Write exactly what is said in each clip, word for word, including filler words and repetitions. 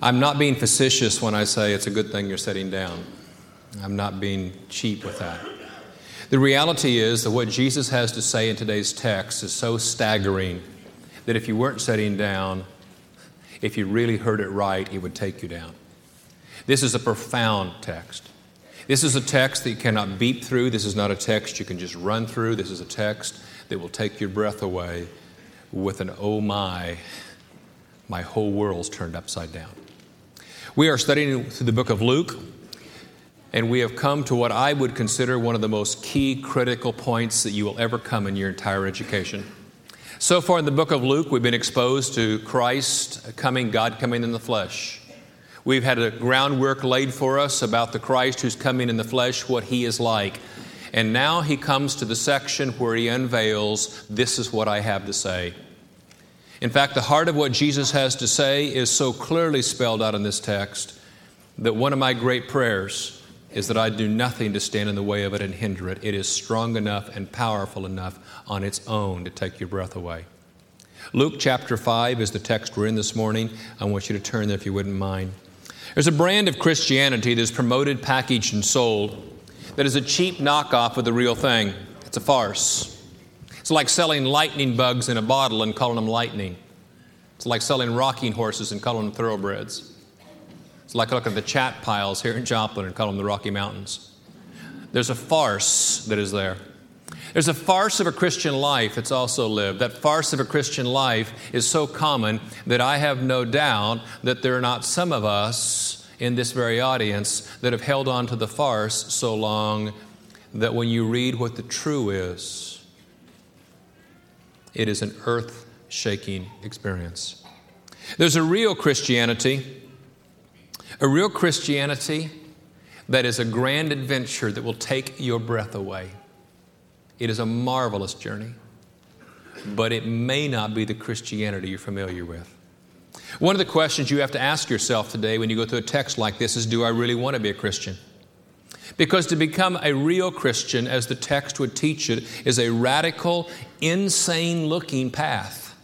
I'm not being facetious when I say it's a good thing you're sitting down. I'm not being cheap with that. The reality is that what Jesus has to say in today's text is so staggering that if you weren't sitting down, if you really heard it right, it would take you down. This is a profound text. This is a text that you cannot beep through. This is not a text you can just run through. This is a text that will take your breath away with an oh my, my whole world's turned upside down. We are studying through the book of Luke, and we have come to what I would consider one of the most key critical points that you will ever come in your entire education. So far in the book of Luke, we've been exposed to Christ coming, God coming in the flesh. We've had a groundwork laid for us about the Christ who's coming in the flesh, what He is like. And now He comes to the section where He unveils, this is what I have to say. In fact, the heart of what Jesus has to say is so clearly spelled out in this text that one of my great prayers is that I do nothing to stand in the way of it and hinder it. It is strong enough and powerful enough on its own to take your breath away. Luke chapter five is the text we're in this morning. I want you to turn there if you wouldn't mind. There's a brand of Christianity that is promoted, packaged, and sold that is a cheap knockoff of the real thing. It's a farce. It's like selling lightning bugs in a bottle and calling them lightning. It's like selling rocking horses and calling them thoroughbreds. It's like looking at the chat piles here in Joplin and calling them the Rocky Mountains. There's a farce that is there. There's a farce of a Christian life that's also lived. That farce of a Christian life is so common that I have no doubt that there are not some of us in this very audience that have held on to the farce so long that when you read what the true is, it is an earth-shaking experience. There's a real Christianity, a real Christianity that is a grand adventure that will take your breath away. It is a marvelous journey, but it may not be the Christianity you're familiar with. One of the questions you have to ask yourself today when you go through a text like this is, do I really want to be a Christian? Because to become a real Christian, as the text would teach it, is a radical, insane-looking path.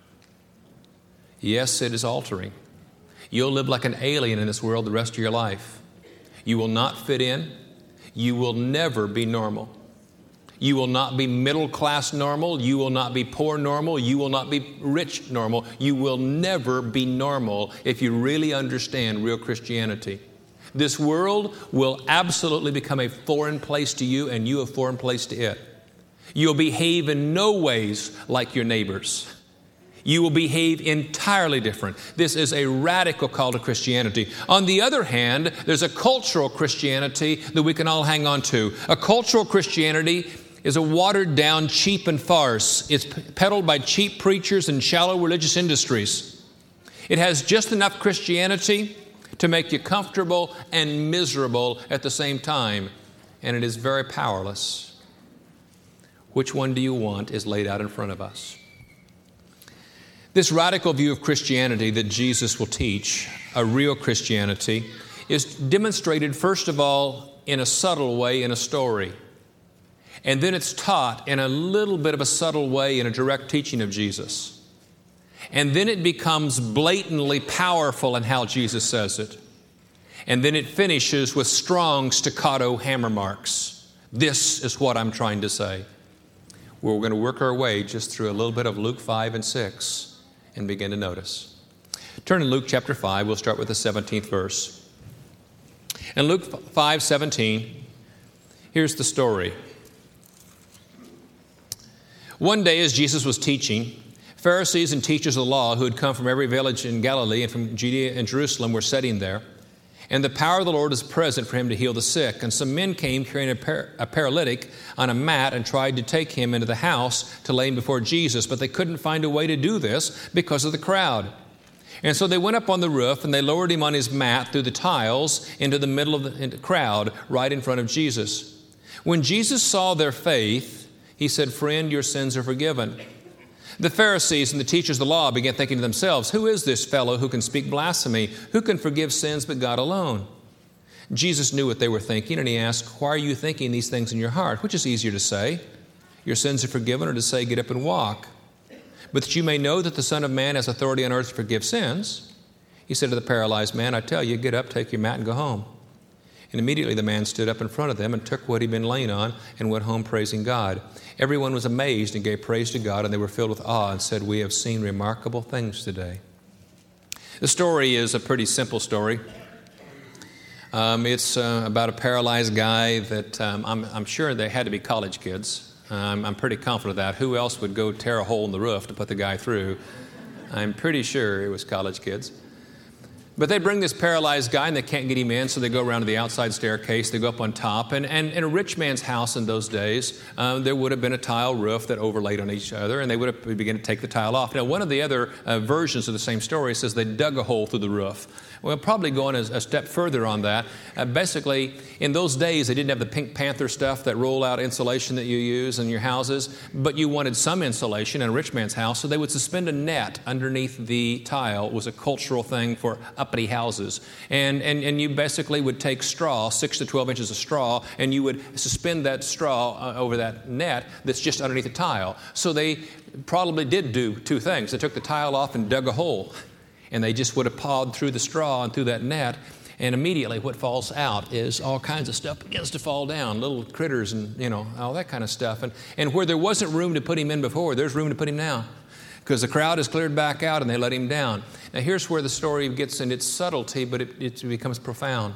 Yes, it is altering. You'll live like an alien in this world the rest of your life. You will not fit in. You will never be normal. You will not be middle-class normal. You will not be poor normal. You will not be rich normal. You will never be normal if you really understand real Christianity. This world will absolutely become a foreign place to you and you a foreign place to it. You'll behave in no ways like your neighbors. You will behave entirely different. This is a radical call to Christianity. On the other hand, there's a cultural Christianity that we can all hang on to. A cultural Christianity is a watered-down, cheap and farce. It's peddled by cheap preachers and shallow religious industries. It has just enough Christianity to make you comfortable and miserable at the same time, and it is very powerless. Which one do you want is laid out in front of us. This radical view of Christianity that Jesus will teach, a real Christianity, is demonstrated first of all in a subtle way in a story. And then it's taught in a little bit of a subtle way in a direct teaching of Jesus. And then it becomes blatantly powerful in how Jesus says it. And then it finishes with strong staccato hammer marks. This is what I'm trying to say. We're going to work our way just through a little bit of Luke five and six and begin to notice. Turn to Luke chapter five. We'll start with the seventeenth verse. In Luke five seventeen, here's the story. One day as Jesus was teaching, Pharisees and teachers of the law who had come from every village in Galilee and from Judea and Jerusalem were sitting there. And the power of the Lord was present for Him to heal the sick. And some men came carrying a, par- a paralytic on a mat and tried to take him into the house to lay him before Jesus. But they couldn't find a way to do this because of the crowd. And so they went up on the roof and they lowered him on his mat through the tiles into the middle of the crowd right in front of Jesus. When Jesus saw their faith, He said, "Friend, your sins are forgiven." The Pharisees and the teachers of the law began thinking to themselves, "Who is this fellow who can speak blasphemy? Who can forgive sins but God alone?" Jesus knew what they were thinking, and He asked, "Why are you thinking these things in your heart? Which is easier to say, 'Your sins are forgiven,' or to say, 'Get up and walk'? But that you may know that the Son of Man has authority on earth to forgive sins." He said to the paralyzed man, I tell you, get up, take your mat, and go home. And immediately the man stood up in front of them and took what he'd been laying on and went home praising God. Everyone was amazed and gave praise to God, and they were filled with awe and said, we have seen remarkable things today. The story is a pretty simple story. Um, it's uh, about a paralyzed guy that um, I'm, I'm sure they had to be college kids. Um, I'm pretty confident of that. Who else would go tear a hole in the roof to put the guy through? I'm pretty sure it was college kids. But they bring this paralyzed guy and they can't get him in, so they go around to the outside staircase. They go up on top. And, and in a rich man's house in those days, um, there would have been a tile roof that overlaid on each other, and they would have begun to take the tile off. Now, one of the other uh, versions of the same story says they dug a hole through the roof. We'll probably go on a, a step further on that. Uh, basically, in those days, they didn't have the Pink Panther stuff, that roll-out insulation that you use in your houses, but you wanted some insulation in a rich man's house, so they would suspend a net underneath the tile. It was a cultural thing for uppity houses. And, and, and you basically would take straw, six to twelve inches of straw, and you would suspend that straw uh, over that net that's just underneath the tile. So they probably did do two things. They took the tile off and dug a hole. And they just would have pawed through the straw and through that net, and immediately what falls out is all kinds of stuff begins to fall down, little critters and, you know, all that kind of stuff. And, and where there wasn't room to put him in before, there's room to put him now, because the crowd is cleared back out and they let him down. Now here's where the story gets in its subtlety, but it, it becomes profound.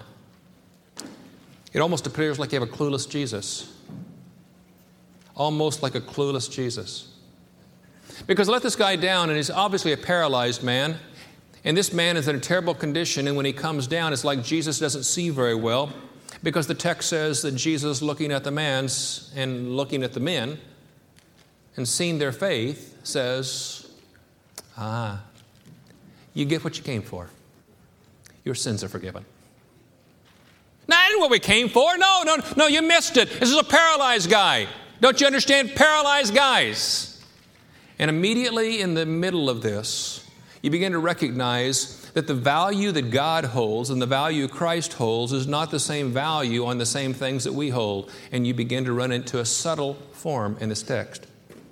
It almost appears like you have a clueless Jesus. Almost like a clueless Jesus. Because let this guy down, and he's obviously a paralyzed man. And this man is in a terrible condition, and when he comes down, it's like Jesus doesn't see very well, because the text says that Jesus, looking at the man's and looking at the men and seeing their faith, says, ah, you get what you came for. Your sins are forgiven. Now, that isn't what we came for. No, no, no, you missed it. This is a paralyzed guy. Don't you understand? Paralyzed guys. And immediately in the middle of this, you begin to recognize that the value that God holds and the value Christ holds is not the same value on the same things that we hold. And you begin to run into a subtle form in this text.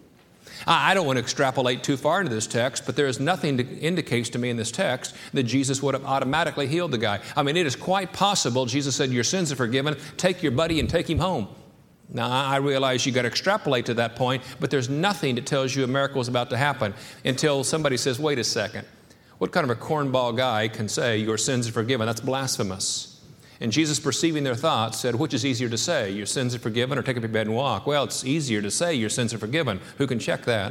I don't want to extrapolate too far into this text, but there is nothing that indicates to me in this text that Jesus would have automatically healed the guy. I mean, it is quite possible Jesus said, your sins are forgiven, take your buddy and take him home. Now, I realize you've got to extrapolate to that point, but there's nothing that tells you a miracle is about to happen until somebody says, wait a second. What kind of a cornball guy can say, your sins are forgiven? That's blasphemous. And Jesus, perceiving their thoughts, said, which is easier to say, your sins are forgiven, or take up your bed and walk? Well, it's easier to say your sins are forgiven. Who can check that?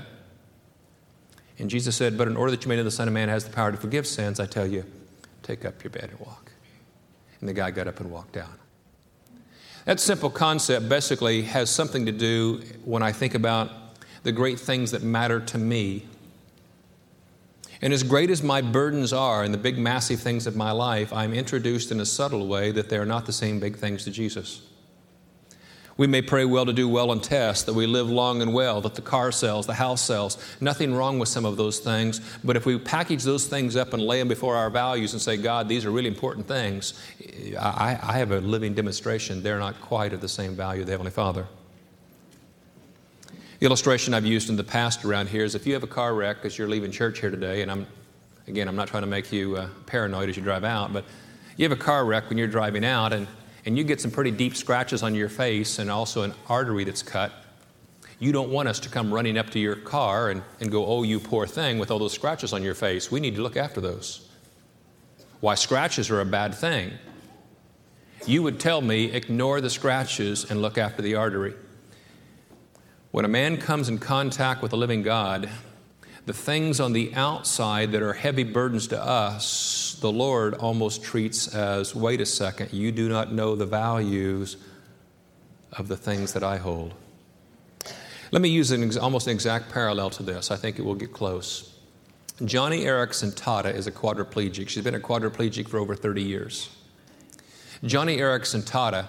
And Jesus said, but in order that you may know the Son of Man has the power to forgive sins, I tell you, take up your bed and walk. And the guy got up and walked down. That simple concept basically has something to do when I think about the great things that matter to me. And as great as my burdens are and the big massive things of my life, I'm introduced in a subtle way that they're not the same big things to Jesus. We may pray well to do well on tests, that we live long and well, that the car sells, the house sells. Nothing wrong with some of those things. But if we package those things up and lay them before our values and say, God, these are really important things, I, I have a living demonstration. They're not quite of the same value of the Heavenly Father. The illustration I've used in the past around here is if you have a car wreck as you're leaving church here today, and I'm, again, I'm not trying to make you uh, paranoid as you drive out, but you have a car wreck when you're driving out, and and you get some pretty deep scratches on your face and also an artery that's cut, you don't want us to come running up to your car and, and go, oh, you poor thing, with all those scratches on your face. We need to look after those. Why scratches are a bad thing. You would tell me, ignore the scratches and look after the artery. When a man comes in contact with the living God, the things on the outside that are heavy burdens to us, the Lord almost treats as, wait a second, you do not know the values of the things that I hold. Let me use an ex- almost an exact parallel to this. I think it will get close. Joni Eareckson Tada is a quadriplegic. She's been a quadriplegic for over thirty years. Joni Eareckson Tada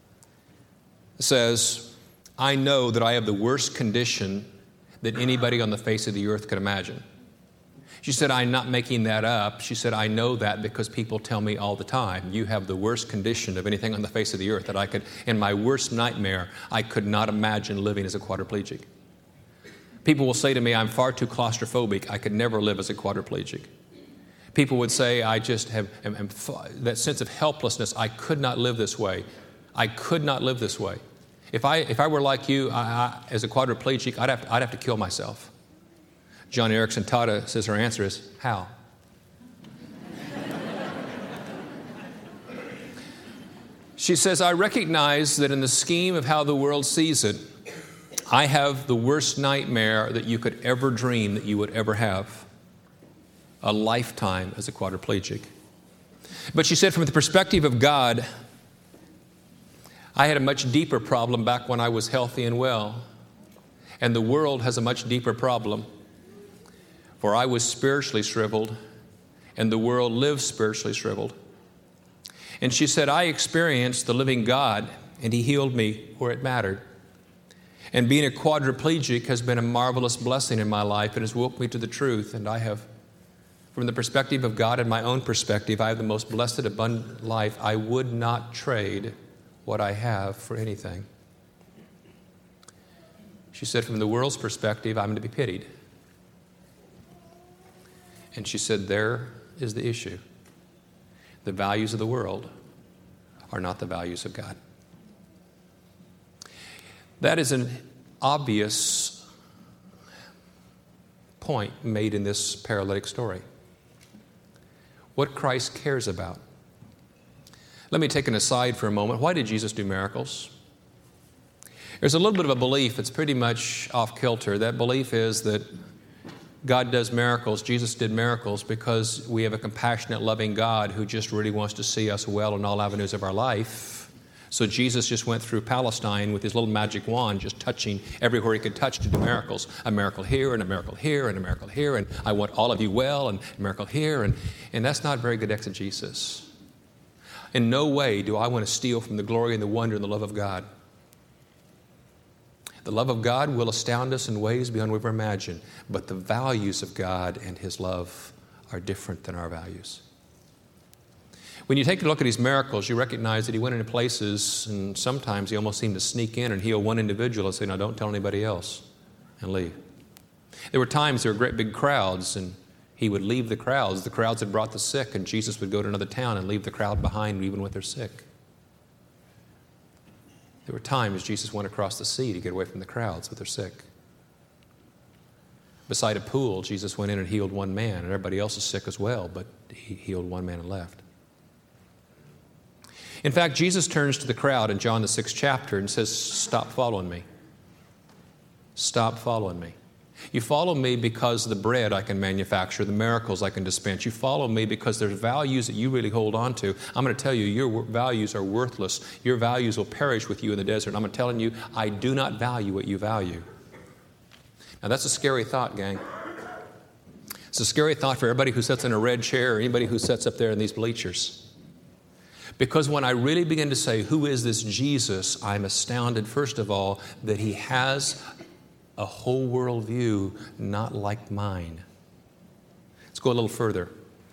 says, I know that I have the worst condition that anybody on the face of the earth could imagine. She said, I'm not making that up. She said, I know that because people tell me all the time, you have the worst condition of anything on the face of the earth that I could, in my worst nightmare, I could not imagine living as a quadriplegic. People will say to me, I'm far too claustrophobic. I could never live as a quadriplegic. People would say, I just have am, am, that sense of helplessness. I could not live this way. I could not live this way. If I, if I were like you, I, I, as a quadriplegic, I'd have, to, I'd have to kill myself. John Erickson Tada says her answer is, how? She says, I recognize that in the scheme of how the world sees it, I have the worst nightmare that you could ever dream that you would ever have. A lifetime as a quadriplegic. But she said, from the perspective of God, I had a much deeper problem back when I was healthy and well. And the world has a much deeper problem. For I was spiritually shriveled, and the world lives spiritually shriveled. And she said, I experienced the living God, and He healed me where it mattered. And being a quadriplegic has been a marvelous blessing in my life. It has woke me to the truth, and I have, from the perspective of God and my own perspective, I have the most blessed, abundant life. I would not trade what I have for anything. She said, from the world's perspective, I'm to be pitied. And she said, there is the issue. The values of the world are not the values of God. That is an obvious point made in this paralytic story. What Christ cares about. Let me take an aside for a moment. Why did Jesus do miracles? There's a little bit of a belief that's pretty much off kilter. That belief is that God does miracles, Jesus did miracles because we have a compassionate, loving God who just really wants to see us well in all avenues of our life. So Jesus just went through Palestine with his little magic wand, just touching everywhere he could touch to do miracles. A miracle here, and a miracle here, and a miracle here, and I want all of you well, and a miracle here. And, and that's not very good exegesis. In no way do I want to steal from the glory and the wonder and the love of God. The love of God will astound us in ways beyond we ever imagine, but the values of God and His love are different than our values. When you take a look at His miracles, you recognize that He went into places, and sometimes He almost seemed to sneak in and heal one individual and say, no, don't tell anybody else, and leave. There were times there were great big crowds, and He would leave the crowds. The crowds had brought the sick, and Jesus would go to another town and leave the crowd behind even with their sick. There were times Jesus went across the sea to get away from the crowds with their sick. Beside a pool, Jesus went in and healed one man, and everybody else is sick as well, but He healed one man and left. In fact, Jesus turns to the crowd in John the sixth chapter and says, stop following me. Stop following me. You follow me because of the bread I can manufacture, the miracles I can dispense. You follow me because there's values that you really hold on to. I'm going to tell you, your values are worthless. Your values will perish with you in the desert. I'm telling you, I do not value what you value. Now that's a scary thought, gang. It's a scary thought for everybody who sits in a red chair or anybody who sits up there in these bleachers. Because when I really begin to say, who is this Jesus, I'm astounded, first of all, that He has a whole world view not like mine. Let's go a little further.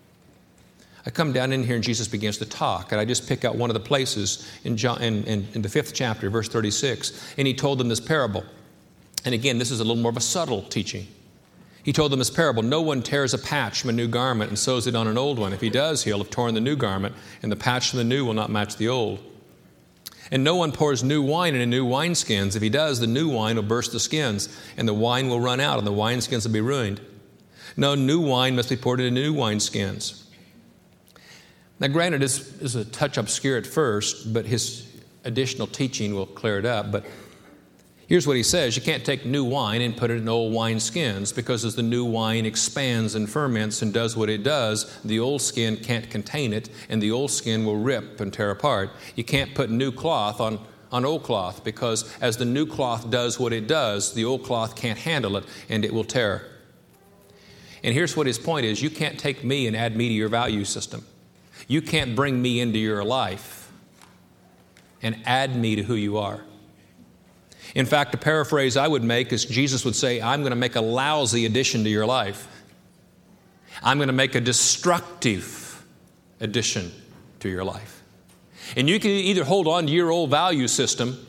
I come down in here and Jesus begins to talk, and I just pick out one of the places in, John, in, in, in the fifth chapter, verse thirty-six, and He told them this parable. And again, this is a little more of a subtle teaching. He told them this parable. No one tears a patch from a new garment and sews it on an old one. If he does, he'll have torn the new garment, and the patch from the new will not match the old. And no one pours new wine into new wineskins. If he does, the new wine will burst the skins, and the wine will run out, and the wineskins will be ruined. No, new wine must be poured into new wineskins. Now, granted, this is a touch obscure at first, but his additional teaching will clear it up. But here's what he says. You can't take new wine and put it in old wineskins, because as the new wine expands and ferments and does what it does, the old skin can't contain it, and the old skin will rip and tear apart. You can't put new cloth on, on old cloth, because as the new cloth does what it does, the old cloth can't handle it, and it will tear. And here's what his point is. You can't take me and add me to your value system. You can't bring me into your life and add me to who you are. In fact, a paraphrase I would make is Jesus would say, I'm going to make a lousy addition to your life. I'm going to make a destructive addition to your life. And you can either hold on to your old value system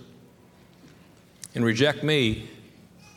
and reject me,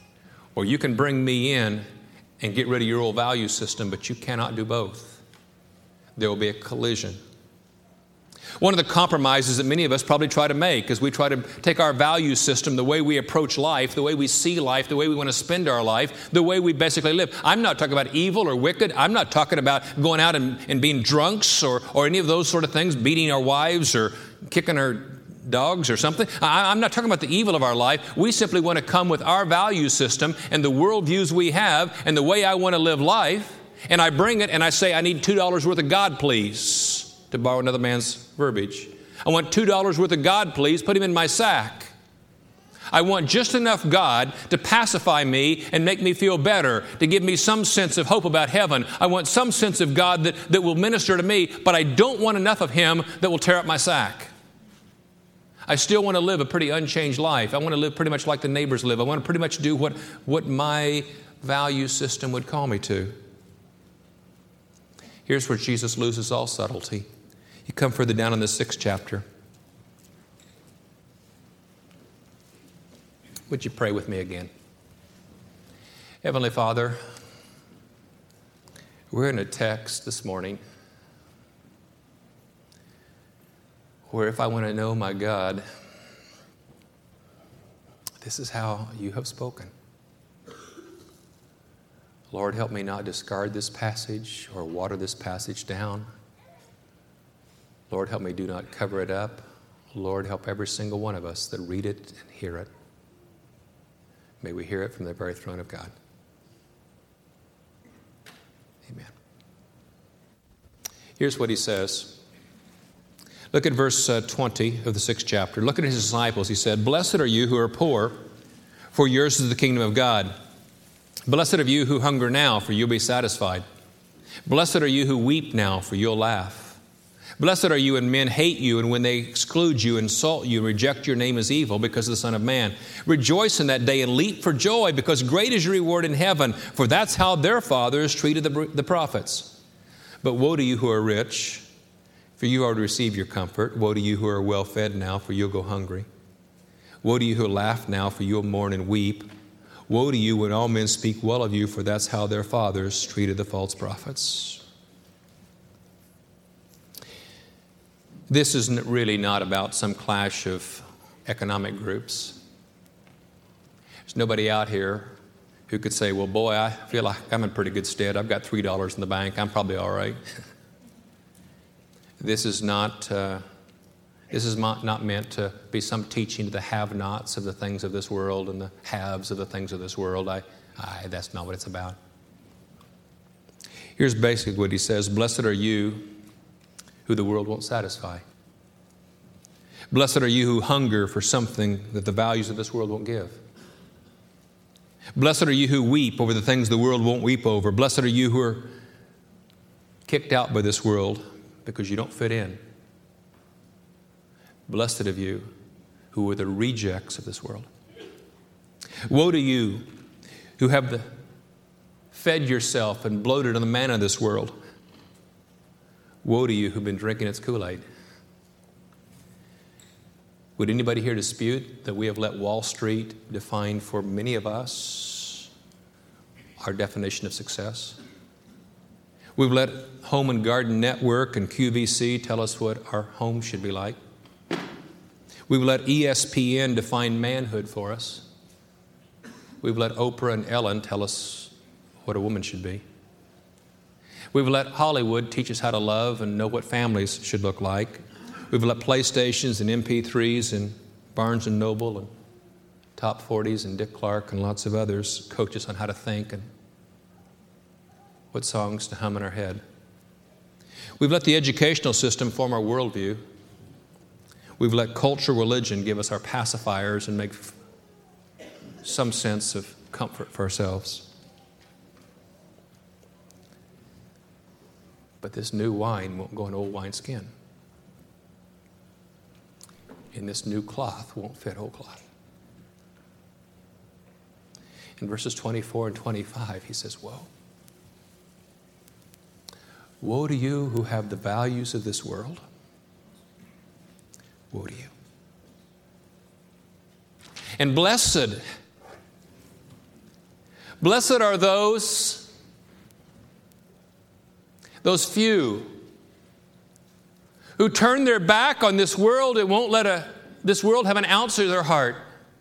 or you can bring me in and get rid of your old value system, but you cannot do both. There will be a collision. One of the compromises that many of us probably try to make is we try to take our value system, the way we approach life, the way we see life, the way we want to spend our life, the way we basically live. I'm not talking about evil or wicked. I'm not talking about going out and, and being drunks or, or any of those sort of things, beating our wives or kicking our dogs or something. I, I'm not talking about the evil of our life. We simply want to come with our value system and the worldviews we have and the way I want to live life, and I bring it and I say, I need two dollars worth of God, please. To borrow another man's verbiage. I want two dollars worth of God, please. Put him in my sack. I want just enough God to pacify me and make me feel better, to give me some sense of hope about heaven. I want some sense of God that, that will minister to me, but I don't want enough of Him that will tear up my sack. I still want to live a pretty unchanged life. I want to live pretty much like the neighbors live. I want to pretty much do what, what my value system would call me to. Here's where Jesus loses all subtlety. You come further down in the sixth chapter. Would you pray with me again? Heavenly Father, we're in a text this morning where if I want to know my God, this is how you have spoken. Lord, help me not discard this passage or water this passage down. Lord, help me do not cover it up. Lord, help every single one of us that read it and hear it. May we hear it from the very throne of God. Amen. Here's what he says. Look at verse uh, twenty of the sixth chapter. Look at his disciples. He said, "Blessed are you who are poor, for yours is the kingdom of God. Blessed are you who hunger now, for you'll be satisfied. Blessed are you who weep now, for you'll laugh. Blessed are you when men hate you and when they exclude you, insult you, and reject your name as evil because of the Son of Man. Rejoice in that day and leap for joy, because great is your reward in heaven, for that's how their fathers treated the, the prophets. But woe to you who are rich, for you already received your comfort. Woe to you who are well fed now, for you'll go hungry. Woe to you who laugh now, for you'll mourn and weep. Woe to you when all men speak well of you, for that's how their fathers treated the false prophets." This isn't really not about some clash of economic groups. There's nobody out here who could say, well, boy, I feel like I'm in pretty good stead. I've got three dollars in the bank. I'm probably all right. This is not, uh, this is not, not meant to be some teaching to the have-nots of the things of this world and the haves of the things of this world. I, I, that's not what it's about. Here's basically what he says. Blessed are you who the world won't satisfy. Blessed are you who hunger for something that the values of this world won't give. Blessed are you who weep over the things the world won't weep over. Blessed are you who are kicked out by this world because you don't fit in. Blessed of you who are the rejects of this world. Woe to you who have the, fed yourself and bloated on the manna of this world. Woe to you who've been drinking its Kool-Aid. Would anybody here dispute that we have let Wall Street define for many of us our definition of success? We've let Home and Garden Network and Q V C tell us what our home should be like. We've let E S P N define manhood for us. We've let Oprah and Ellen tell us what a woman should be. We've let Hollywood teach us how to love and know what families should look like. We've let PlayStations and M P threes and Barnes and Noble and Top forties and Dick Clark and lots of others coach us on how to think and what songs to hum in our head. We've let the educational system form our worldview. We've let culture, religion give us our pacifiers and make some sense of comfort for ourselves. But this new wine won't go in old wineskin. And this new cloth won't fit old cloth. In verses twenty-four and twenty-five, he says, woe. Woe to you who have the values of this world. Woe to you. And blessed, blessed are those, those few who turn their back on this world and won't let a, this world have an ounce of their heart.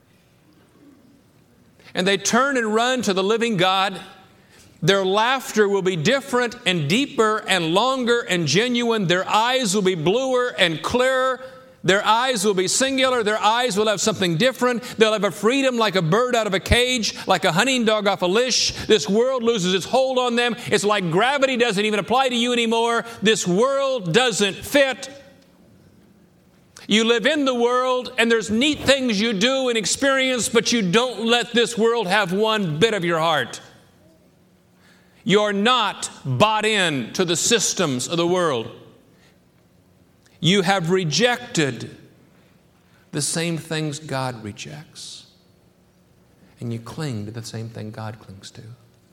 And they turn and run to the living God. Their laughter will be different and deeper and longer and genuine. Their eyes will be bluer and clearer. Their eyes will be singular. Their eyes will have something different. They'll have a freedom like a bird out of a cage, like a hunting dog off a leash. This world loses its hold on them. It's like gravity doesn't even apply to you anymore. This world doesn't fit. You live in the world, and there's neat things you do and experience, but you don't let this world have one bit of your heart. You're not bought in to the systems of the world. You have rejected the same things God rejects. And you cling to the same thing God clings to.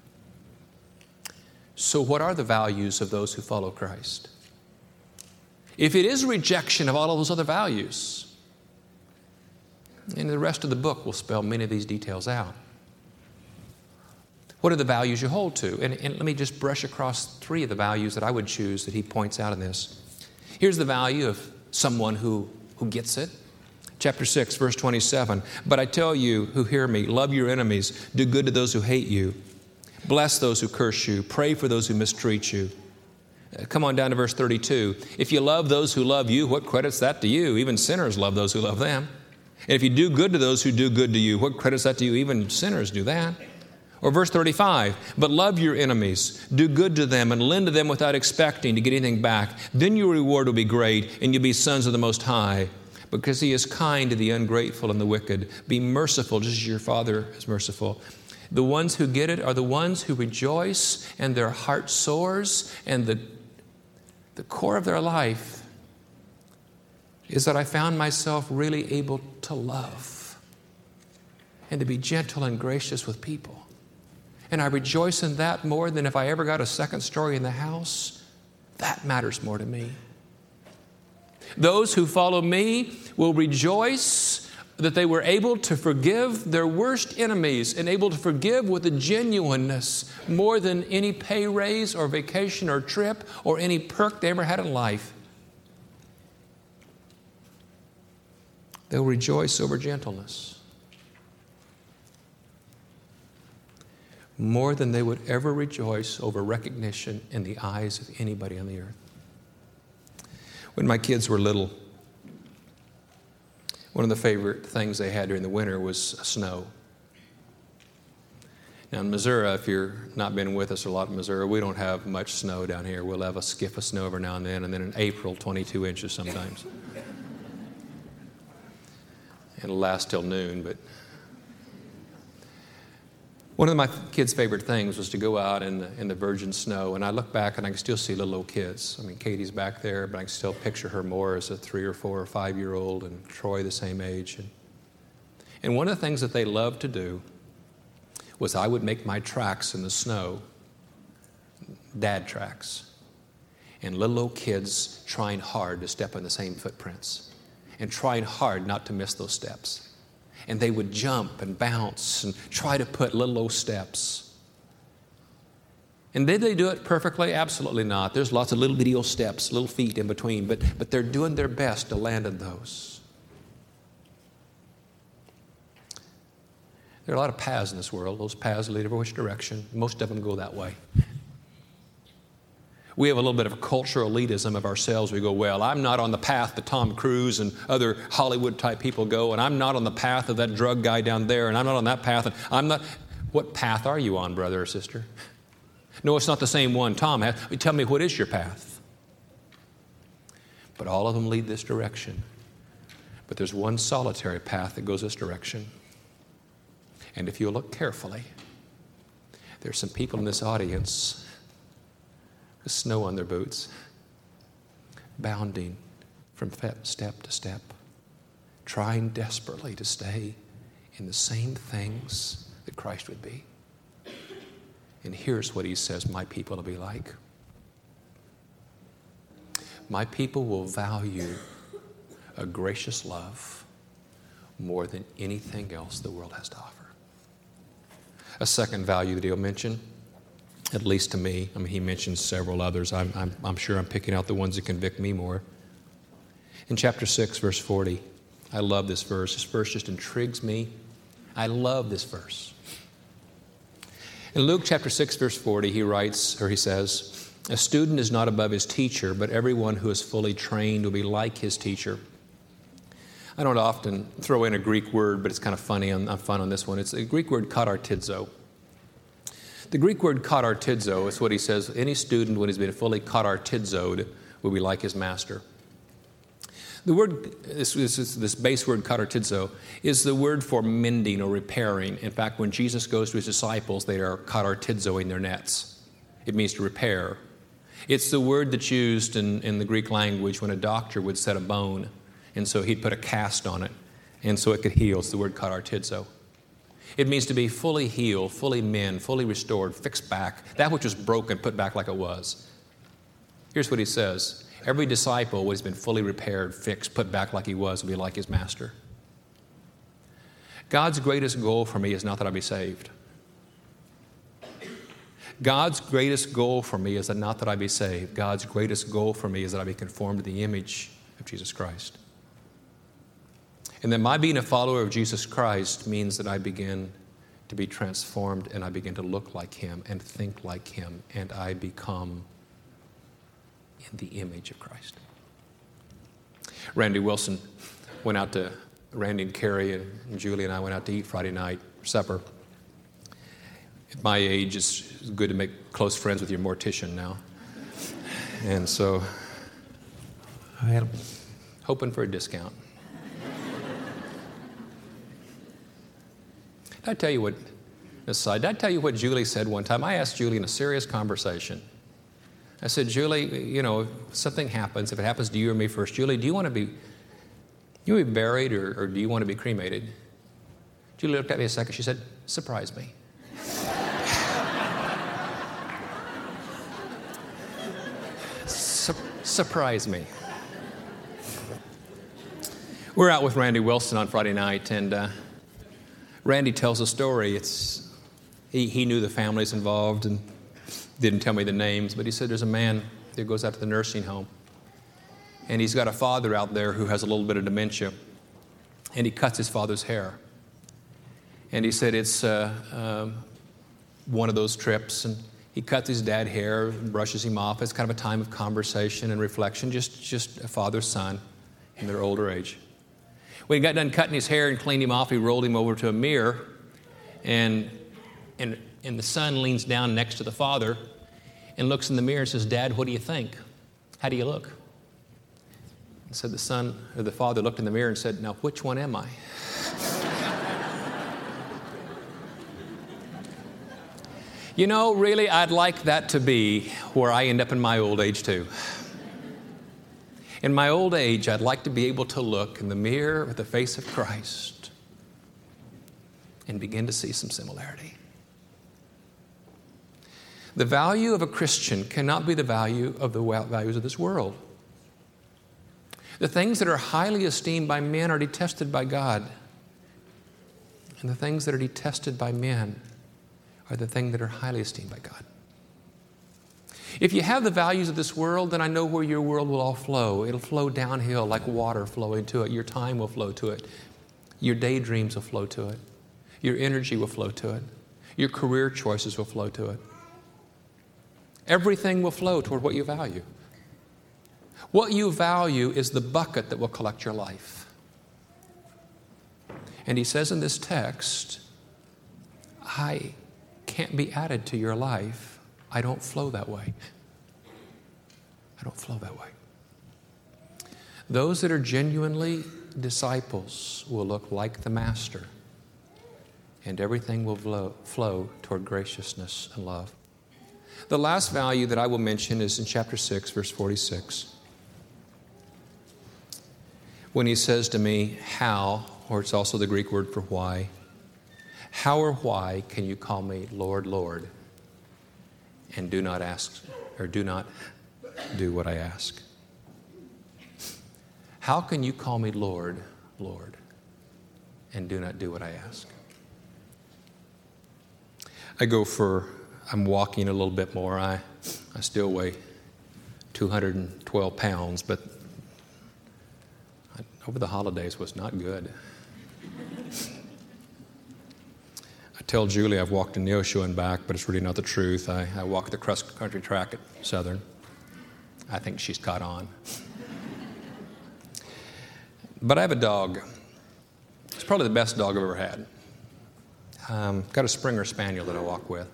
So what are the values of those who follow Christ? If it is rejection of all of those other values, and the rest of the book will spell many of these details out. What are the values you hold to? And, and let me just brush across three of the values that I would choose that he points out in this. Here's the value of someone who, who gets it. Chapter six, verse twenty-seven. But I tell you who hear me, love your enemies, do good to those who hate you, bless those who curse you, pray for those who mistreat you. Uh, come on down to verse thirty-two. If you love those who love you, what credits that to you? Even sinners love those who love them. And if you do good to those who do good to you, what credits that to you? Even sinners do that. Or verse thirty-five, but love your enemies, do good to them, and lend to them without expecting to get anything back. Then your reward will be great, and you'll be sons of the Most High, because He is kind to the ungrateful and the wicked. Be merciful, just as your Father is merciful. The ones who get it are the ones who rejoice, and their heart soars, and the, the core of their life is that I found myself really able to love and to be gentle and gracious with people. And I rejoice in that more than if I ever got a second story in the house. That matters more to me. Those who follow me will rejoice that they were able to forgive their worst enemies and able to forgive with a genuineness more than any pay raise or vacation or trip or any perk they ever had in life. They'll rejoice over gentleness more than they would ever rejoice over recognition in the eyes of anybody on the earth. When my kids were little, one of the favorite things they had during the winter was snow. Now in Missouri, if you're not been with us a lot in Missouri, we don't have much snow down here. We'll have a skiff of snow every now and then, and then in April, twenty-two inches sometimes. It'll last till noon, but one of my kids' favorite things was to go out in the, in the virgin snow, and I look back and I can still see little old kids. I mean, Katie's back there, but I can still picture her more as a three or four or five-year-old, and Troy the same age. And, and one of the things that they loved to do was I would make my tracks in the snow, dad tracks, and little old kids trying hard to step on the same footprints and trying hard not to miss those steps. And they would jump and bounce and try to put little old steps. And did they do it perfectly? Absolutely not. There's lots of little bitty old steps, little feet in between, but, but they're doing their best to land on those. There are a lot of paths in this world. Those paths lead every which direction. Most of them go that way. We have a little bit of a cultural elitism of ourselves. We go, well, I'm not on the path that Tom Cruise and other Hollywood-type people go, and I'm not on the path of that drug guy down there, and I'm not on that path. And I'm not. What path are you on, brother or sister? No, it's not the same one Tom has. Tell me, what is your path? But all of them lead this direction. But there's one solitary path that goes this direction. And if you look carefully, there's some people in this audience with snow on their boots, bounding from step to step, trying desperately to stay in the same things that Christ would be. And here's what he says my people will be like. My people will value a gracious love more than anything else the world has to offer. A second value that he'll mention, at least to me, I mean, he mentions several others. I'm, I'm, I'm sure I'm picking out the ones that convict me more. In chapter six, verse forty, I love this verse. This verse just intrigues me. I love this verse. In Luke chapter six, verse forty, he writes, or he says, a student is not above his teacher, but everyone who is fully trained will be like his teacher. I don't often throw in a Greek word, but it's kind of funny. I'm, I'm fun on this one. It's the Greek word katartizo. The Greek word katartizo is what he says, any student, when he's been fully katartizoed, will be like his master. The word, this, this, this base word katartizo, is the word for mending or repairing. In fact, when Jesus goes to his disciples, they are katartizoing their nets. It means to repair. It's the word that's used in, in the Greek language when a doctor would set a bone, and so he'd put a cast on it, and so it could heal. It's the word katartizo. It means to be fully healed, fully mend, fully restored, fixed back, that which was broken, put back like it was. Here's what he says. Every disciple, when he's been fully repaired, fixed, put back like he was, will be like his master. God's greatest goal for me is not that I be saved. God's greatest goal for me is that not that I be saved. God's greatest goal for me is that I be conformed to the image of Jesus Christ. And that my being a follower of Jesus Christ means that I begin to be transformed and I begin to look like Him and think like Him, and I become in the image of Christ. Randy Wilson went out to, Randy and Carrie and Julie and I went out to eat Friday night for supper. At my age, it's good to make close friends with your mortician now. And so I had hoping for a discount. Did I tell you what, aside, did I tell you what Julie said one time? I asked Julie in a serious conversation. I said, Julie, you know, if something happens, if it happens to you or me first, Julie, do you want to be, do you want to be buried or, or do you want to be cremated? Julie looked at me a second. She said, surprise me. Sur- surprise me. We're out with Randy Wilson on Friday night, and uh, Randy tells a story. It's he, he knew the families involved and didn't tell me the names, but he said there's a man that goes out to the nursing home, and he's got a father out there who has a little bit of dementia, and he cuts his father's hair. And he said it's uh, um, one of those trips, and he cuts his dad's hair, brushes him off. It's kind of a time of conversation and reflection, just, just a father-son in their older age. When he got done cutting his hair and cleaned him off, he rolled him over to a mirror, and and and the son leans down next to the father and looks in the mirror and says, Dad, what do you think? How do you look? And so the son, or the father looked in the mirror and said, now, which one am I? You know, really, I'd like that to be where I end up in my old age, too. In my old age, I'd like to be able to look in the mirror with the face of Christ and begin to see some similarity. The value of a Christian cannot be the value of the values of this world. The things that are highly esteemed by men are detested by God. And the things that are detested by men are the things that are highly esteemed by God. If you have the values of this world, then I know where your world will all flow. It'll flow downhill like water flowing to it. Your time will flow to it. Your daydreams will flow to it. Your energy will flow to it. Your career choices will flow to it. Everything will flow toward what you value. What you value is the bucket that will collect your life. And he says in this text, I can't be added to your life. I don't flow that way. I don't flow that way. Those that are genuinely disciples will look like the Master, and everything will flow, flow toward graciousness and love. The last value that I will mention is in chapter six, verse forty-six. When he says to me, how, or it's also the Greek word for why, how or why can you call me Lord, Lord, and do not ask, or do not do what I ask? How can you call me Lord, Lord, and do not do what I ask? I go for, I'm walking a little bit more. I, I still weigh two hundred twelve pounds, but over the holidays was not good. I tell Julie I've walked in Neosho and back, but it's really not the truth. I, I walked the cross-country track at Southern. I think she's caught on. But I have a dog. It's probably the best dog I've ever had. Um, got a Springer Spaniel that I walk with.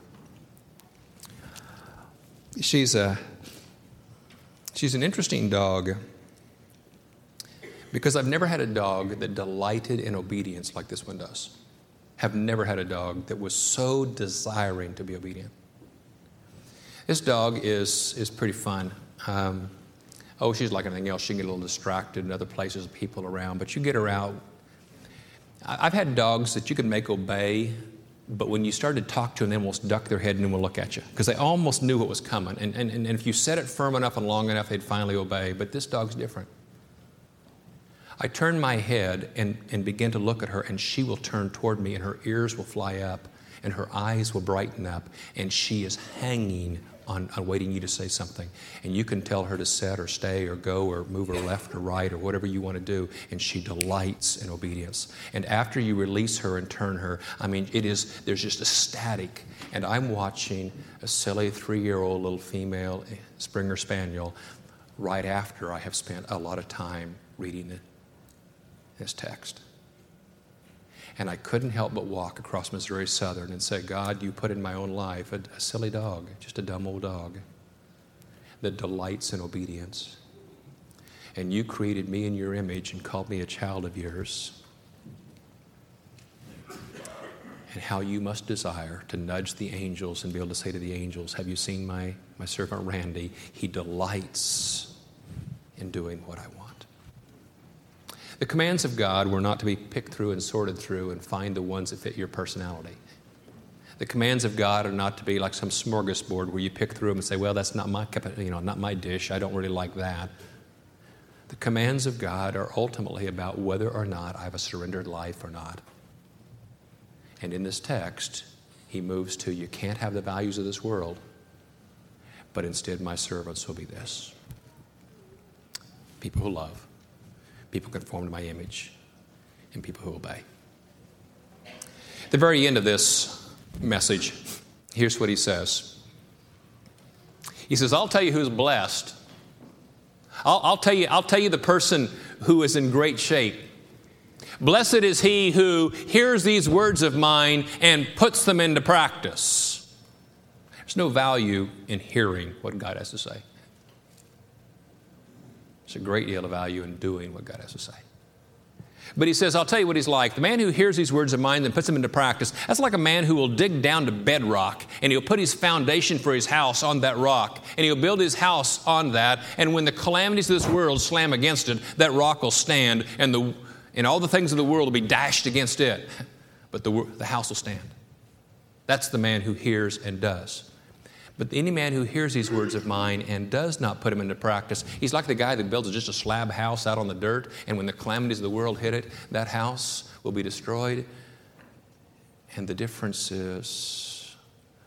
She's a she's an interesting dog because I've never had a dog that delighted in obedience like this one does. Have never had a dog that was so desiring to be obedient. This dog is is pretty fun. Um, oh, she's like anything else. She can get a little distracted in other places, people around, but you get her out. I've had dogs that you can make obey, but when you start to talk to them, they almost duck their head and then will look at you because they almost knew what was coming. And, and, and if you said it firm enough and long enough, they'd finally obey. But this dog's different. I turn my head and, and begin to look at her, and she will turn toward me, and her ears will fly up, and her eyes will brighten up, and she is hanging on, on waiting you to say something. And you can tell her to sit or stay or go or move her left or right or whatever you want to do, and she delights in obedience. And after you release her and turn her, I mean, it is, there's just a static. And I'm watching a silly three-year-old little female Springer Spaniel right after I have spent a lot of time reading it. This text. And I couldn't help but walk across Missouri Southern and say, God, you put in my own life a, a silly dog, just a dumb old dog that delights in obedience. And you created me in your image and called me a child of yours. And how you must desire to nudge the angels and be able to say to the angels, have you seen my, my servant Randy? He delights in doing what I want. The commands of God were not to be picked through and sorted through and find the ones that fit your personality. The commands of God are not to be like some smorgasbord where you pick through them and say, well, that's not my, you know, not my dish. I don't really like that. The commands of God are ultimately about whether or not I have a surrendered life or not. And in this text, he moves to, you can't have the values of this world, but instead my servants will be this. People who love. People conform to my image, and people who obey. At the very end of this message, here's what he says. He says, I'll tell you who's blessed. I'll, I'll tell you, I'll tell you the person who is in great shape. Blessed is he who hears these words of mine and puts them into practice. There's no value in hearing what God has to say. There's a great deal of value in doing what God has to say. But he says, I'll tell you what he's like. The man who hears these words of mine and puts them into practice, that's like a man who will dig down to bedrock, and he'll put his foundation for his house on that rock, and he'll build his house on that, and when the calamities of this world slam against it, that rock will stand, and the and all the things of the world will be dashed against it, but the, the house will stand. That's the man who hears and does. But any man who hears these words of mine and does not put them into practice, he's like the guy that builds just a slab house out on the dirt, and when the calamities of the world hit it, that house will be destroyed. And the difference is,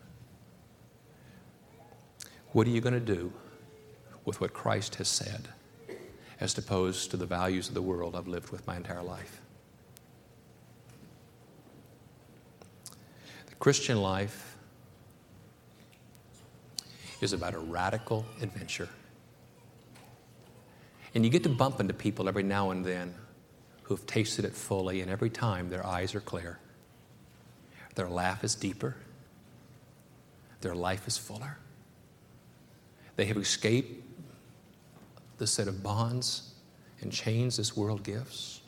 what are you going to do with what Christ has said, as opposed to the values of the world I've lived with my entire life? The Christian life is about a radical adventure. And you get to bump into people every now and then who have tasted it fully, and every time their eyes are clear. Their laugh is deeper. Their life is fuller. They have escaped the set of bonds and chains this world gives.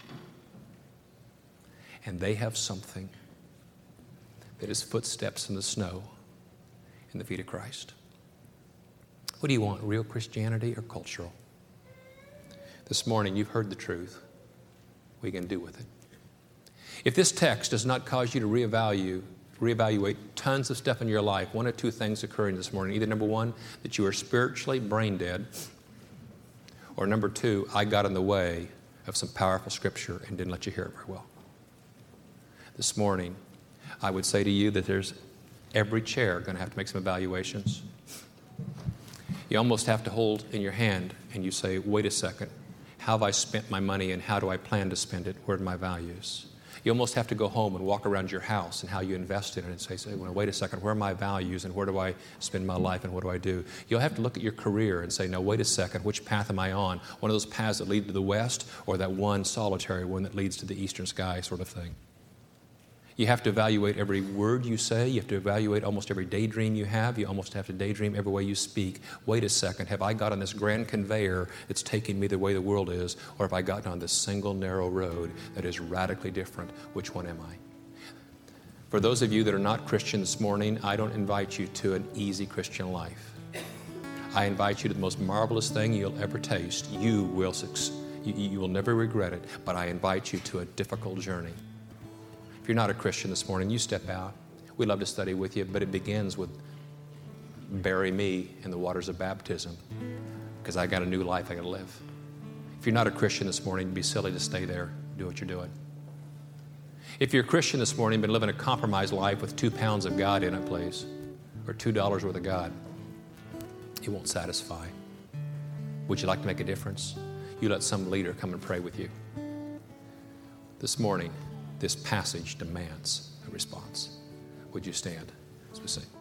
And they have something that is footsteps in the snow in the feet of Christ. What do you want, real Christianity or cultural? This morning, you've heard the truth. What are you going to do with it? If this text does not cause you to reevaluate, reevaluate tons of stuff in your life, one or two things occurring this morning. Either number one, that you are spiritually brain dead, or number two, I got in the way of some powerful scripture and didn't let you hear it very well. This morning, I would say to you that there's every chair going to have to make some evaluations. You almost have to hold in your hand and you say, wait a second, How have I spent my money and how do I plan to spend it? Where are my values? You almost have to go home and walk around your house and how you invest in it and say, say well, wait a second, where are my values and where do I spend my life and what do I do? You'll have to look at your career and say, no, wait a second, which path am I on? One of those paths that lead to the west or that one solitary one that leads to the eastern sky sort of thing. You have to evaluate every word you say. You have to evaluate almost every daydream you have. You almost have to daydream every way you speak. Wait a second, have I got on this grand conveyor that's taking me the way the world is, or have I gotten on this single narrow road that is radically different? Which one am I? For those of you that are not Christian this morning, I don't invite you to an easy Christian life. I invite you to the most marvelous thing you'll ever taste. You will succeed. You, you will never regret it, but I invite you to a difficult journey. If you're not a Christian this morning, you step out. We'd love to study with you, but it begins with bury me in the waters of baptism because I got a new life I got to live. If you're not a Christian this morning, it'd be silly to stay there, do what you're doing. If you're a Christian this morning, been living a compromised life with two pounds of God in it, please, or two dollars worth of God, it won't satisfy. Would you like to make a difference? You let some leader come and pray with you. This morning, this passage demands a response. Would you stand as we sing?